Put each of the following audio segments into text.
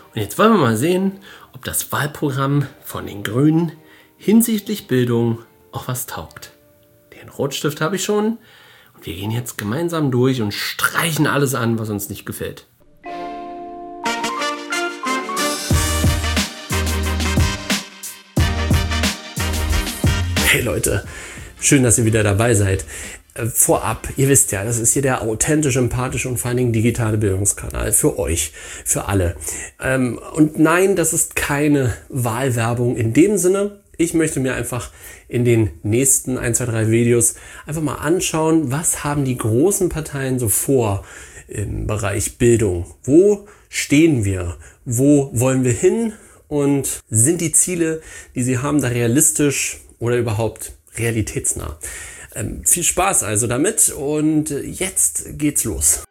Und jetzt wollen wir mal sehen, ob das Wahlprogramm von den Grünen hinsichtlich Bildung auch was taugt. Den Rotstift habe ich schon und wir gehen jetzt gemeinsam durch und streichen alles an, was uns nicht gefällt. Hey Leute, schön, dass ihr wieder dabei seid. Vorab, ihr wisst ja, das ist hier der authentische, empathische und vor allen Dingen digitale Bildungskanal für euch, für alle. Und nein, das ist keine Wahlwerbung in dem Sinne. Ich möchte mir einfach in den nächsten 1, 2, 3 Videos einfach mal anschauen, was haben die großen Parteien so vor im Bereich Bildung? Wo stehen wir? Wo wollen wir hin? Und sind die Ziele, die sie haben, da realistisch oder überhaupt realitätsnah? Viel Spaß also damit und jetzt geht's los.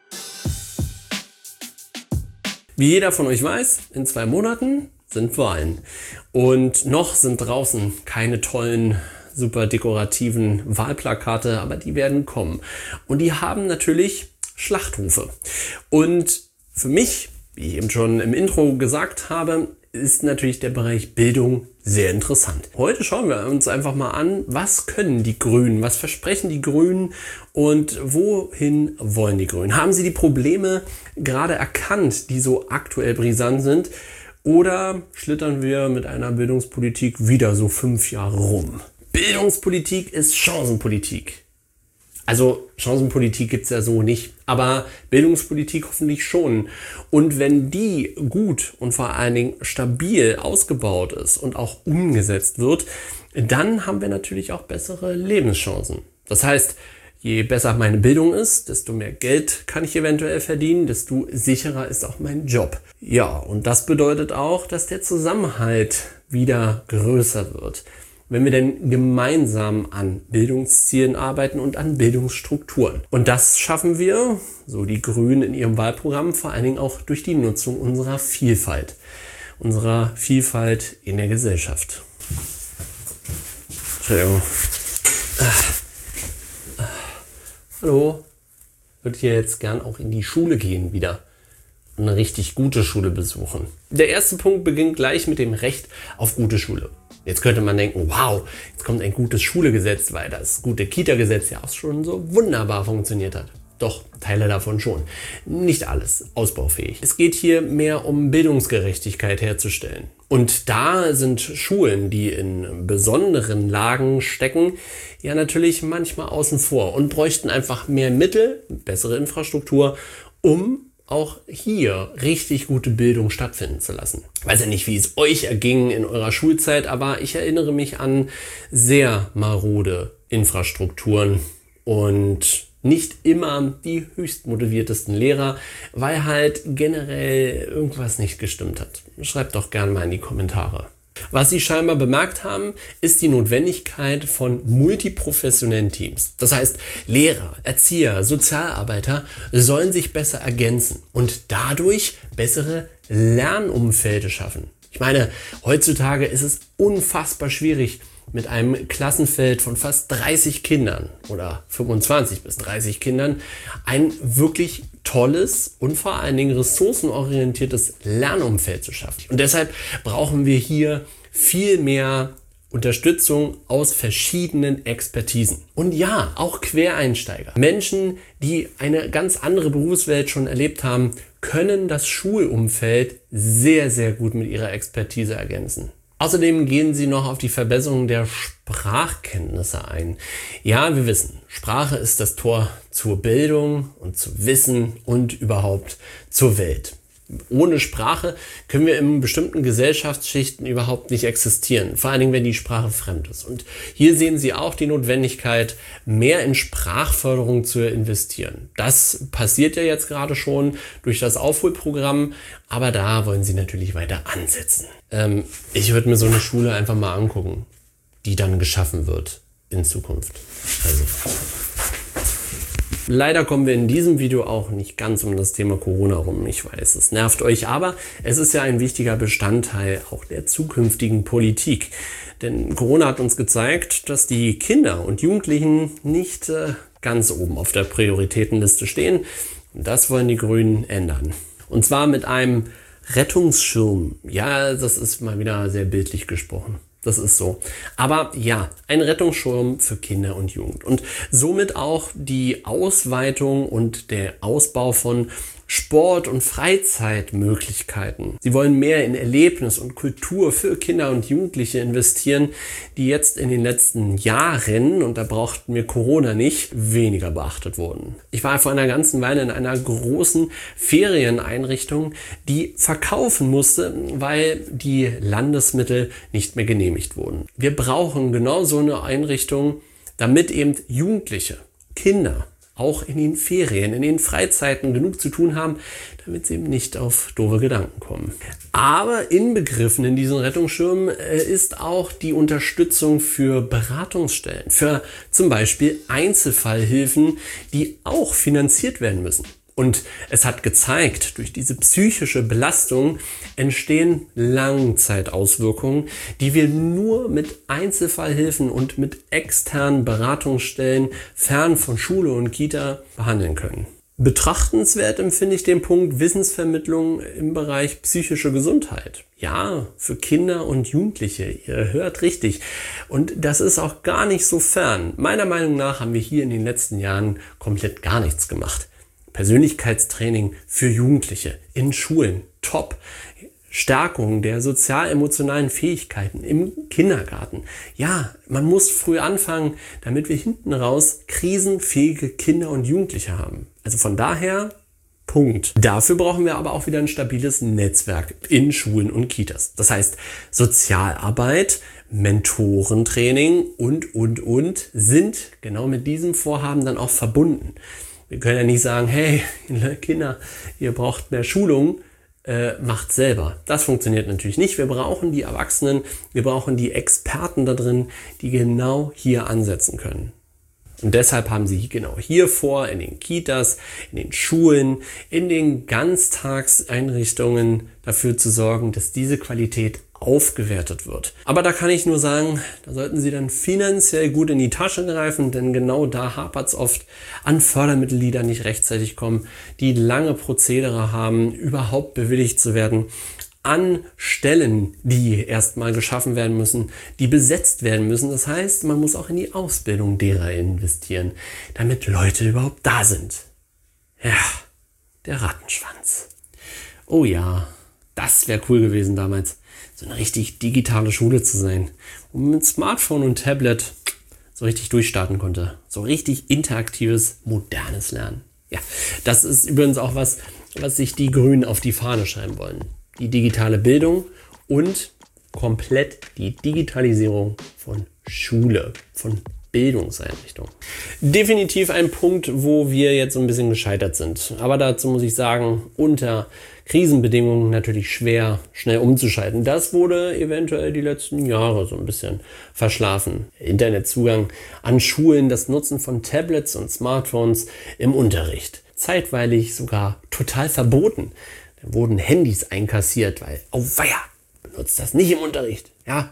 Wie jeder von euch weiß, in 2 Monaten sind Wahlen und noch sind draußen keine tollen, super dekorativen Wahlplakate, aber die werden kommen und die haben natürlich Schlachtrufe. Und für mich, wie ich eben schon im Intro gesagt habe, ist natürlich der Bereich Bildung sehr interessant. Heute schauen wir uns einfach mal an, was können die Grünen, was versprechen die Grünen und wohin wollen die Grünen? Haben sie die Probleme gerade erkannt, die so aktuell brisant sind, oder schlittern wir mit einer Bildungspolitik wieder so 5 Jahre rum? Bildungspolitik ist Chancenpolitik. Also Chancenpolitik gibt's ja so nicht, aber Bildungspolitik hoffentlich schon. Und wenn die gut und vor allen Dingen stabil ausgebaut ist und auch umgesetzt wird, dann haben wir natürlich auch bessere Lebenschancen. Das heißt, je besser meine Bildung ist, desto mehr Geld kann ich eventuell verdienen, desto sicherer ist auch mein Job. Ja, und das bedeutet auch, dass der Zusammenhalt wieder größer wird, wenn wir denn gemeinsam an Bildungszielen arbeiten und an Bildungsstrukturen. Und das schaffen wir, so die Grünen in ihrem Wahlprogramm, vor allen Dingen auch durch die Nutzung unserer Vielfalt in der Gesellschaft. Entschuldigung. Hallo, ich würde hier jetzt gern auch in die Schule gehen wieder. Eine richtig gute Schule besuchen. Der erste Punkt beginnt gleich mit dem Recht auf gute Schule. Jetzt könnte man denken, wow, jetzt kommt ein gutes Schulegesetz, weil das gute Kita-Gesetz ja auch schon so wunderbar funktioniert hat. Doch, Teile davon schon. Nicht alles ausbaufähig. Es geht hier mehr um Bildungsgerechtigkeit herzustellen. Und da sind Schulen, die in besonderen Lagen stecken, ja natürlich manchmal außen vor und bräuchten einfach mehr Mittel, bessere Infrastruktur, um auch hier richtig gute Bildung stattfinden zu lassen. Ich weiß ja nicht, wie es euch erging in eurer Schulzeit, aber ich erinnere mich an sehr marode Infrastrukturen und nicht immer die höchst motiviertesten Lehrer, weil halt generell irgendwas nicht gestimmt hat. Schreibt doch gerne mal in die Kommentare. Was sie scheinbar bemerkt haben, ist die Notwendigkeit von multiprofessionellen Teams. Das heißt, Lehrer, Erzieher, Sozialarbeiter sollen sich besser ergänzen und dadurch bessere Lernumfelder schaffen. Ich meine, heutzutage ist es unfassbar schwierig, mit einem Klassenfeld von fast 30 Kindern oder 25 bis 30 Kindern ein wirklich tolles und vor allen Dingen ressourcenorientiertes Lernumfeld zu schaffen. Und deshalb brauchen wir hier viel mehr Unterstützung aus verschiedenen Expertisen. Und ja, auch Quereinsteiger. Menschen, die eine ganz andere Berufswelt schon erlebt haben, können das Schulumfeld sehr, sehr gut mit ihrer Expertise ergänzen. Außerdem gehen sie noch auf die Verbesserung der Sprachkenntnisse ein. Ja, wir wissen, Sprache ist das Tor zur Bildung und zu Wissen und überhaupt zur Welt. Ohne Sprache können wir in bestimmten Gesellschaftsschichten überhaupt nicht existieren, vor allen Dingen, wenn die Sprache fremd ist. Und hier sehen Sie auch die Notwendigkeit, mehr in Sprachförderung zu investieren. Das passiert ja jetzt gerade schon durch das Aufholprogramm, aber da wollen Sie natürlich weiter ansetzen. Ich würde mir so eine Schule einfach mal angucken, die dann geschaffen wird in Zukunft. Also leider kommen wir in diesem Video auch nicht ganz um das Thema Corona rum. Ich weiß, es nervt euch, aber es ist ja ein wichtiger Bestandteil auch der zukünftigen Politik. Denn Corona hat uns gezeigt, dass die Kinder und Jugendlichen nicht ganz oben auf der Prioritätenliste stehen. Und das wollen die Grünen ändern. Und zwar mit einem Rettungsschirm. Ja, das ist mal wieder sehr bildlich gesprochen. Das ist so. Aber ja, ein Rettungsschirm für Kinder und Jugend. Und somit auch die Ausweitung und der Ausbau von Sport- und Freizeitmöglichkeiten. Sie wollen mehr in Erlebnis und Kultur für Kinder und Jugendliche investieren, die jetzt in den letzten Jahren, und da brauchten wir Corona nicht, weniger beachtet wurden. Ich war vor einer ganzen Weile in einer großen Ferieneinrichtung, die verkaufen musste, weil die Landesmittel nicht mehr genehmigt wurden. Wir brauchen genau so eine Einrichtung, damit eben Jugendliche, Kinder, auch in den Ferien, in den Freizeiten genug zu tun haben, damit sie eben nicht auf doofe Gedanken kommen. Aber inbegriffen in diesen Rettungsschirmen ist auch die Unterstützung für Beratungsstellen, für zum Beispiel Einzelfallhilfen, die auch finanziert werden müssen. Und es hat gezeigt, durch diese psychische Belastung entstehen Langzeitauswirkungen, die wir nur mit Einzelfallhilfen und mit externen Beratungsstellen fern von Schule und Kita behandeln können. Betrachtenswert empfinde ich den Punkt Wissensvermittlung im Bereich psychische Gesundheit. Ja, für Kinder und Jugendliche, ihr hört richtig. Und das ist auch gar nicht so fern. Meiner Meinung nach haben wir hier in den letzten Jahren komplett gar nichts gemacht. Persönlichkeitstraining für Jugendliche in Schulen, top. Stärkung der sozial-emotionalen Fähigkeiten im Kindergarten. Ja, man muss früh anfangen, damit wir hinten raus krisenfähige Kinder und Jugendliche haben. Also von daher, Punkt. Dafür brauchen wir aber auch wieder ein stabiles Netzwerk in Schulen und Kitas. Das heißt, Sozialarbeit, Mentorentraining und sind genau mit diesem Vorhaben dann auch verbunden. Wir können ja nicht sagen, hey, Kinder, ihr braucht mehr Schulung, macht selber. Das funktioniert natürlich nicht. Wir brauchen die Erwachsenen, wir brauchen die Experten da drin, die genau hier ansetzen können. Und deshalb haben sie genau hier vor, in den Kitas, in den Schulen, in den Ganztagseinrichtungen dafür zu sorgen, dass diese Qualität aufgewertet wird. Aber da kann ich nur sagen, da sollten Sie dann finanziell gut in die Tasche greifen, denn genau da hapert es oft an Fördermitteln, die da nicht rechtzeitig kommen, die lange Prozedere haben, überhaupt bewilligt zu werden, an Stellen, die erstmal geschaffen werden müssen, die besetzt werden müssen. Das heißt, man muss auch in die Ausbildung derer investieren, damit Leute überhaupt da sind. Ja, der Rattenschwanz. Oh ja, das wäre cool gewesen damals, so eine richtig digitale Schule zu sein, wo man mit Smartphone und Tablet so richtig durchstarten konnte. So richtig interaktives, modernes Lernen. Ja, das ist übrigens auch was sich die Grünen auf die Fahne schreiben wollen. Die digitale Bildung und komplett die Digitalisierung von Schule, von Bildungseinrichtungen. Definitiv ein Punkt, wo wir jetzt so ein bisschen gescheitert sind. Aber dazu muss ich sagen, unter Krisenbedingungen natürlich schwer, schnell umzuschalten. Das wurde eventuell die letzten Jahre so ein bisschen verschlafen. Internetzugang an Schulen, das Nutzen von Tablets und Smartphones im Unterricht. Zeitweilig sogar total verboten. Da wurden Handys einkassiert, weil, oh weia, benutzt das nicht im Unterricht. Ja,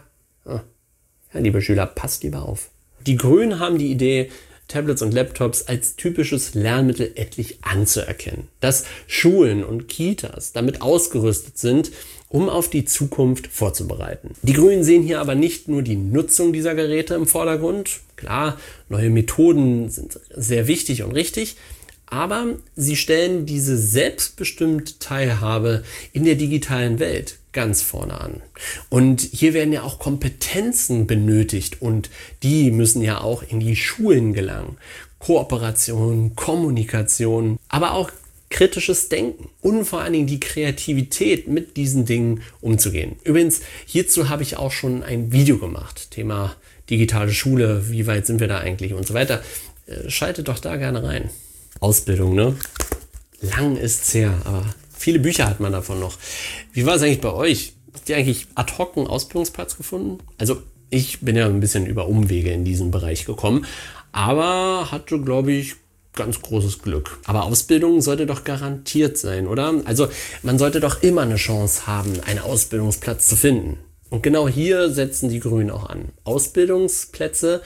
liebe Schüler, passt lieber auf. Die Grünen haben die Idee, Tablets und Laptops als typisches Lernmittel endlich anzuerkennen. Dass Schulen und Kitas damit ausgerüstet sind, um auf die Zukunft vorzubereiten. Die Grünen sehen hier aber nicht nur die Nutzung dieser Geräte im Vordergrund. Klar, neue Methoden sind sehr wichtig und richtig. Aber sie stellen diese selbstbestimmte Teilhabe in der digitalen Welt ganz vorne an. Und hier werden ja auch Kompetenzen benötigt und die müssen ja auch in die Schulen gelangen. Kooperation, Kommunikation, aber auch kritisches Denken und vor allen Dingen die Kreativität, mit diesen Dingen umzugehen. Übrigens, hierzu habe ich auch schon ein Video gemacht. Thema digitale Schule, wie weit sind wir da eigentlich und so weiter. Schaltet doch da gerne rein. Ausbildung, ne? Lang ist's her, aber viele Bücher hat man davon noch. Wie war es eigentlich bei euch? Habt ihr eigentlich ad hoc einen Ausbildungsplatz gefunden? Also ich bin ja ein bisschen über Umwege in diesen Bereich gekommen, aber hatte, glaube ich, ganz großes Glück. Aber Ausbildung sollte doch garantiert sein, oder? Also man sollte doch immer eine Chance haben, einen Ausbildungsplatz zu finden. Und genau hier setzen die Grünen auch an. Ausbildungsplätze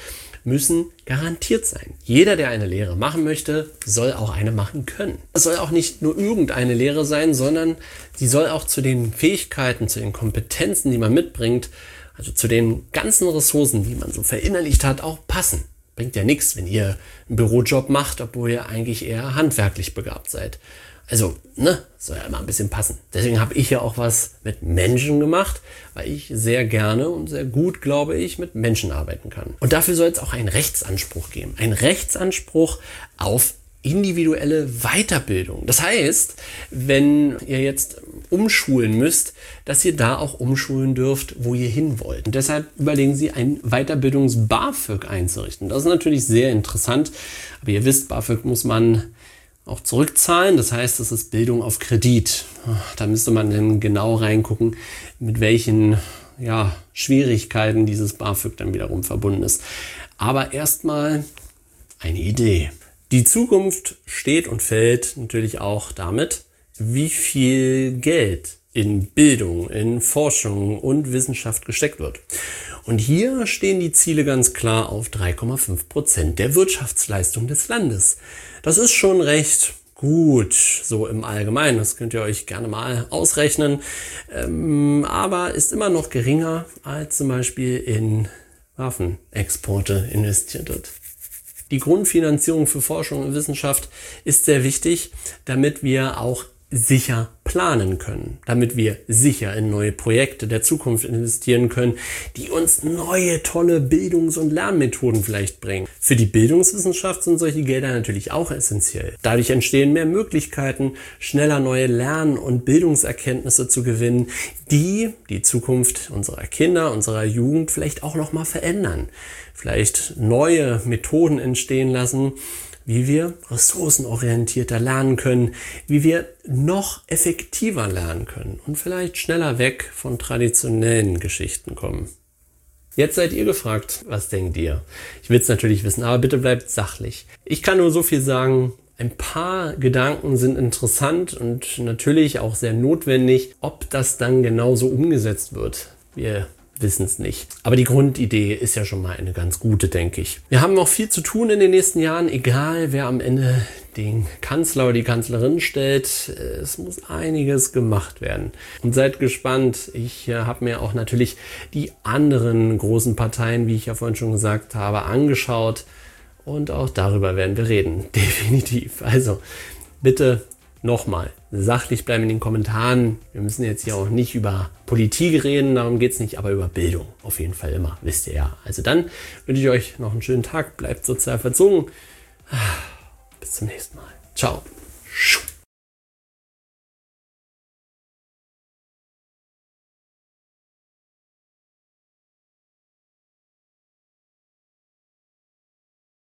müssen garantiert sein. Jeder, der eine Lehre machen möchte, soll auch eine machen können. Es soll auch nicht nur irgendeine Lehre sein, sondern sie soll auch zu den Fähigkeiten, zu den Kompetenzen, die man mitbringt, also zu den ganzen Ressourcen, die man so verinnerlicht hat, auch passen. Bringt ja nichts, wenn ihr einen Bürojob macht, obwohl ihr eigentlich eher handwerklich begabt seid. Also, soll ja immer ein bisschen passen. Deswegen habe ich ja auch was mit Menschen gemacht, weil ich sehr gerne und sehr gut, glaube ich, mit Menschen arbeiten kann. Und dafür soll es auch einen Rechtsanspruch geben. Ein Rechtsanspruch auf individuelle Weiterbildung. Das heißt, wenn ihr jetzt umschulen müsst, dass ihr da auch umschulen dürft, wo ihr hin wollt. Und deshalb überlegen Sie, ein Weiterbildungs-BAföG einzurichten. Das ist natürlich sehr interessant, aber ihr wisst, BAföG muss man auch zurückzahlen. Das heißt, das ist Bildung auf Kredit. Da müsste man dann genau reingucken, mit welchen Schwierigkeiten dieses BAföG dann wiederum verbunden ist. Aber erstmal eine Idee. Die Zukunft steht und fällt natürlich auch damit, wie viel Geld in Bildung, in Forschung und Wissenschaft gesteckt wird. Und hier stehen die Ziele ganz klar auf 3,5% der Wirtschaftsleistung des Landes. Das ist schon recht gut, so im Allgemeinen. Das könnt ihr euch gerne mal ausrechnen. Aber ist immer noch geringer, als zum Beispiel in Waffenexporte investiert wird. Die Grundfinanzierung für Forschung und Wissenschaft ist sehr wichtig, damit wir auch sicher planen können, damit wir sicher in neue Projekte der Zukunft investieren können, die uns neue, tolle Bildungs- und Lernmethoden vielleicht bringen. Für die Bildungswissenschaft sind solche Gelder natürlich auch essentiell. Dadurch entstehen mehr Möglichkeiten, schneller neue Lern- und Bildungserkenntnisse zu gewinnen, die die Zukunft unserer Kinder, unserer Jugend vielleicht auch nochmal verändern. Vielleicht neue Methoden entstehen lassen, wie wir ressourcenorientierter lernen können, wie wir noch effektiver lernen können und vielleicht schneller weg von traditionellen Geschichten kommen. Jetzt seid ihr gefragt, was denkt ihr? Ich will es natürlich wissen, aber bitte bleibt sachlich. Ich kann nur so viel sagen, ein paar Gedanken sind interessant und natürlich auch sehr notwendig. Ob das dann genauso umgesetzt wird, wir wissen es nicht. Aber die Grundidee ist ja schon mal eine ganz gute, denke ich. Wir haben noch viel zu tun in den nächsten Jahren, egal wer am Ende den Kanzler oder die Kanzlerin stellt. Es muss einiges gemacht werden. Und seid gespannt. Ich habe mir auch natürlich die anderen großen Parteien, wie ich ja vorhin schon gesagt habe, angeschaut. Und auch darüber werden wir reden. Definitiv. Also bitte nochmal, sachlich bleiben in den Kommentaren. Wir müssen jetzt hier auch nicht über Politik reden, darum geht es nicht, aber über Bildung. Auf jeden Fall immer, wisst ihr ja. Also dann wünsche ich euch noch einen schönen Tag, bleibt sozial verzogen. Bis zum nächsten Mal. Ciao.